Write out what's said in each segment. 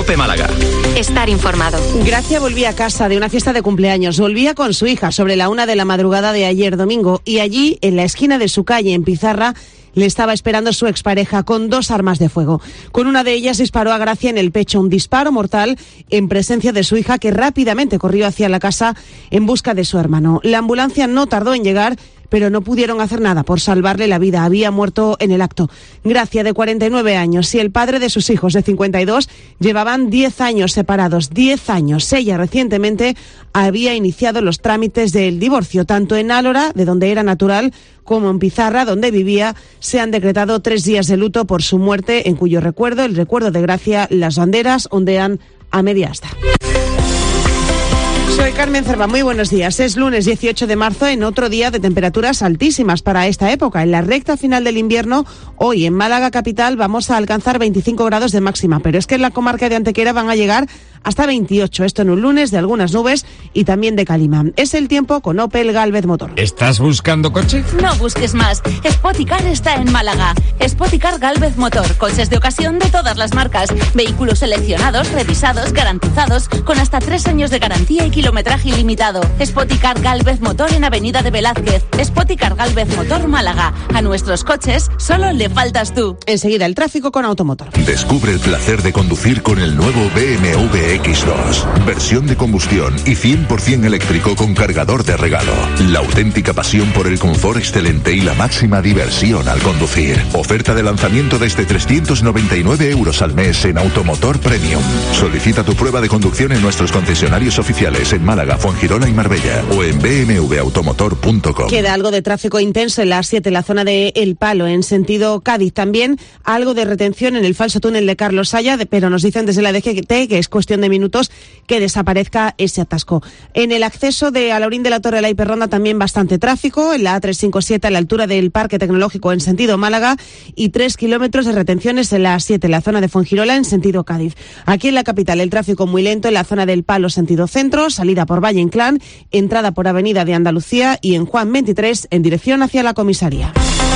COPE Málaga. Estar informado. Gracia volvía a casa de una fiesta de cumpleaños. Volvía con su hija sobre la 1 de la madrugada de ayer domingo y allí, en la esquina de su calle, en Pizarra, le estaba esperando su expareja con 2 armas de fuego. Con una de ellas disparó a Gracia en el pecho, un disparo mortal en presencia de su hija, que rápidamente corrió hacia la casa en busca de su hermano. La ambulancia no tardó en llegar, pero no pudieron hacer nada por salvarle la vida. Había muerto en el acto. Gracia, de 49 años, y el padre de sus hijos, de 52, llevaban 10 años separados. 10 años. Ella recientemente había iniciado los trámites del divorcio. Tanto en Álora, de donde era natural, como en Pizarra, donde vivía, se han decretado 3 días de luto por su muerte, en cuyo recuerdo, el recuerdo de Gracia, las banderas ondean a media asta. Soy Carmen Cerva, muy buenos días. Es lunes 18 de marzo, en otro día de temperaturas altísimas para esta época. En la recta final del invierno, hoy en Málaga capital vamos a alcanzar 25 grados de máxima, pero es que en la comarca de Antequera van a llegar hasta 28, esto en un lunes de algunas nubes y también de calima. Es el tiempo con Opel Gálvez Motor. ¿Estás buscando coche? No busques más. Spoticar está en Málaga. Spoticar Gálvez Motor. Coches de ocasión de todas las marcas. Vehículos seleccionados, revisados, garantizados, con hasta 3 años de garantía y kilometraje ilimitado. Spoticar Gálvez Motor en Avenida de Velázquez. Spoticar Gálvez Motor Málaga. A nuestros coches solo le faltas tú. Enseguida el tráfico con Automotor. Descubre el placer de conducir con el nuevo BMW X2. Versión de combustión y 100% eléctrico con cargador de regalo. La auténtica pasión por el confort excelente y la máxima diversión al conducir. Oferta de lanzamiento desde 399 euros al mes en Automotor Premium. Solicita tu prueba de conducción en nuestros concesionarios oficiales en Málaga, Fuengirola y Marbella o en bmwautomotor.com. Queda algo de tráfico intenso en la A7, la zona de El Palo, en sentido Cádiz. También algo de retención en el falso túnel de Carlos Saya, pero nos dicen desde la DGT que es cuestión de minutos que desaparezca ese atasco. En el acceso de Alaurín de la Torre de la Hiperronda también bastante tráfico, en la A357 a la altura del Parque Tecnológico en sentido Málaga y 3 kilómetros de retenciones en la A7, la zona de Fuengirola en sentido Cádiz. Aquí en la capital el tráfico muy lento en la zona del Palo sentido centro, salida por Valle Inclán, entrada por Avenida de Andalucía y en Juan 23 en dirección hacia la comisaría.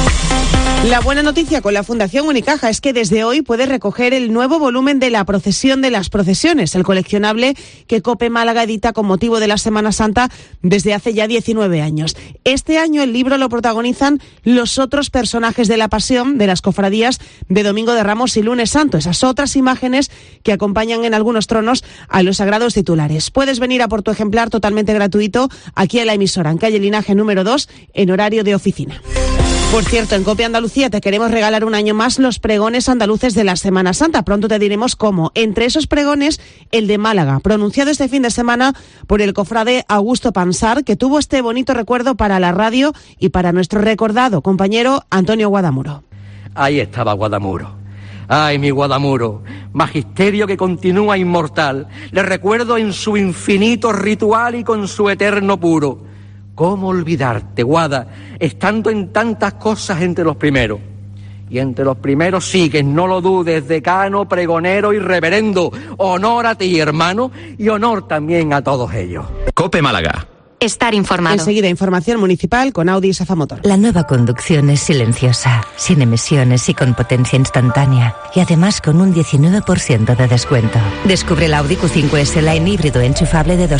La buena noticia con la Fundación Unicaja es que desde hoy puedes recoger el nuevo volumen de La Procesión de las Procesiones, el coleccionable que COPE Málaga edita con motivo de la Semana Santa desde hace ya 19 años. Este año el libro lo protagonizan los otros personajes de la Pasión de las cofradías de Domingo de Ramos y Lunes Santo, esas otras imágenes que acompañan en algunos tronos a los sagrados titulares. Puedes venir a por tu ejemplar totalmente gratuito aquí a la emisora, en calle Linaje número 2, en horario de oficina. Por cierto, en COPE Andalucía te queremos regalar un año más los pregones andaluces de la Semana Santa. Pronto te diremos cómo. Entre esos pregones, el de Málaga, pronunciado este fin de semana por el cofrade Augusto Pansar, que tuvo este bonito recuerdo para la radio y para nuestro recordado compañero Antonio Guadamuro. Ahí estaba Guadamuro. Ay, mi Guadamuro, magisterio que continúa inmortal. Le recuerdo en su infinito ritual y con su eterno puro. ¿Cómo olvidarte, Guada, estando en tantas cosas entre los primeros? Y entre los primeros sigues, no lo dudes, decano, pregonero y reverendo. Honor a ti, hermano, y honor también a todos ellos. COPE Málaga. Estar informado. Enseguida información municipal con Audi Safa Motor. La nueva conducción es silenciosa, sin emisiones y con potencia instantánea. Y además con un 19% de descuento. Descubre el Audi Q5S Line híbrido enchufable de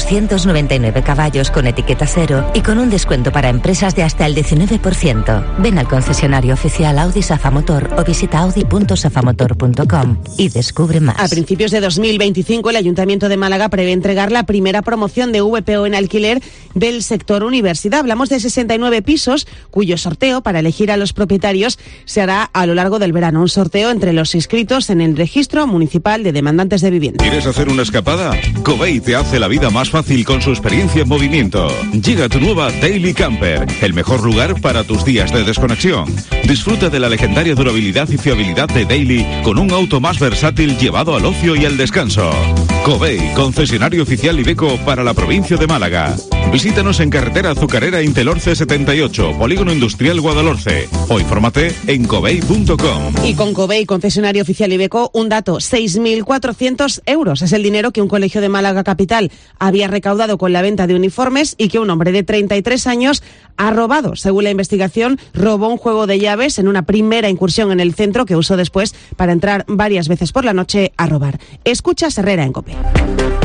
299 caballos con etiqueta cero y con un descuento para empresas de hasta el 19%. Ven al concesionario oficial Audi Safa Motor o visita audi.safamotor.com y descubre más. A principios de 2025 el Ayuntamiento de Málaga prevé entregar la primera promoción de VPO en alquiler del sector universidad. Hablamos de 69 pisos cuyo sorteo para elegir a los propietarios se hará a lo largo del verano. Un sorteo entre los inscritos en el Registro Municipal de Demandantes de Vivienda. ¿Quieres hacer una escapada? Covey te hace la vida más fácil con su experiencia en movimiento. Llega tu nueva Daily Camper, el mejor lugar para tus días de desconexión. Disfruta de la legendaria durabilidad y fiabilidad de Daily con un auto más versátil llevado al ocio y al descanso. Covey, concesionario oficial Iveco para la provincia de Málaga. Visítanos en carretera Azucarera Intelorce 78, Polígono Industrial Guadalhorce, o infórmate en covey.com. Y con Covey, concesionario oficial Iveco, un dato, 6.400 euros. Es el dinero que un colegio de Málaga capital había recaudado con la venta de uniformes y que un hombre de 33 años ha robado. Según la investigación, robó un juego de llaves en una primera incursión en el centro que usó después para entrar varias veces por la noche a robar. Escucha Herrera en COPE.